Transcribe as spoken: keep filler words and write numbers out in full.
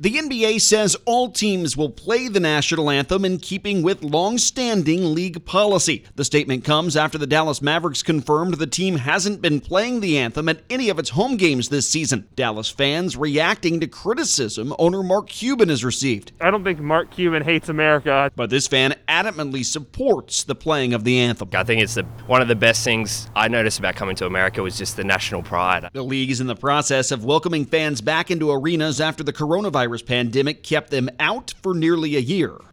The N B A says all teams will play the national anthem in keeping with long-standing league policy. The statement comes after the Dallas Mavericks confirmed the team hasn't been playing the anthem at any of its home games this season. Dallas fans reacting to criticism owner Mark Cuban has received. I don't think Mark Cuban hates America. But this fan adamantly supports the playing of the anthem. I think it's the, one of the best things I noticed about coming to America was just the national pride. The league is in the process of welcoming fans back into arenas after the coronavirus pandemic kept them out for nearly a year.